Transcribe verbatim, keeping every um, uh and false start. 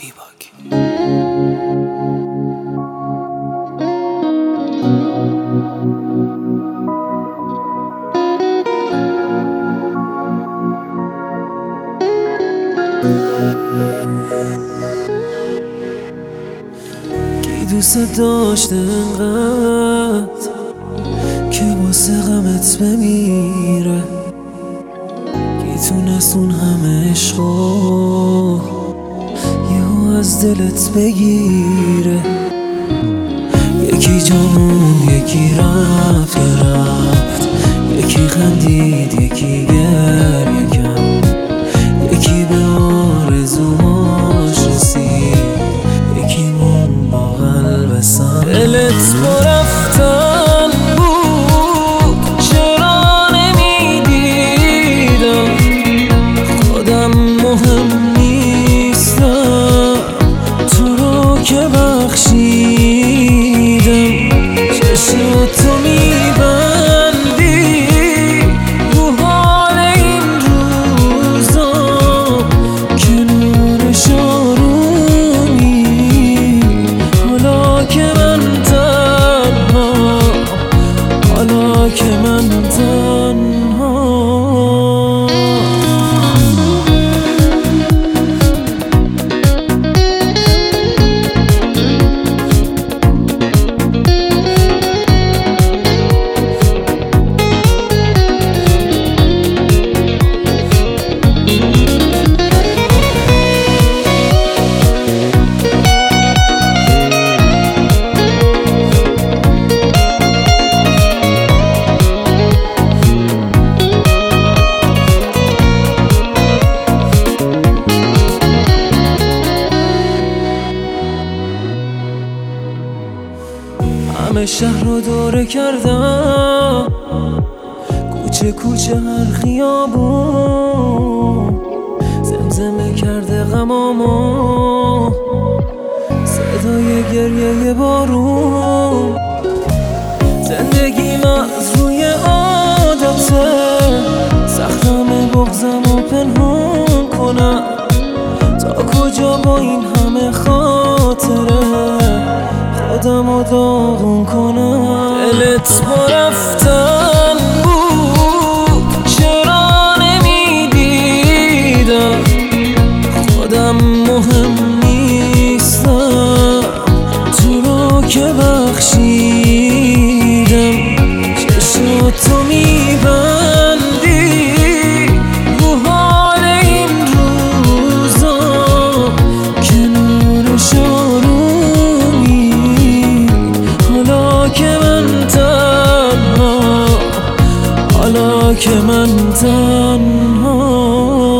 بیباک. کی دوست داشته انقدر که واسه غمت بمیره، کی تونست اون همه عشقو یهو از دلت بگیره. یکی جامون یکی رفت رفت، یکی خندید یکی گریه کرد، یکی به آرزوهاش رسید، یکی مون با قلب سنگ. دلت با رفتن بود چرا نمیدیدم، خودم مهم نیستم تو رو که بخشیدم. چشمتو میبندی رو حال این روزا، کنارش آرومی. حالا که من تنها، حالا که من تنها. همه شهر رو دوره کردم، کوچه کوچه هر خیابون، زمزمه کرده غمامو صدای گریه بارون. زندگیم از روی عادته، سختم بغضم و پنهون کنم. تا کجا با این همه خاطره خودم رو داغون کنم. دلت با رفتن بود چرا نمیدیدم، خودم مهم نیستم تو رو که بخشیدم. چشمتو میبندی رو حال این روزا، کنارش آرومی. حالا که من تنها، حالا که من تنها.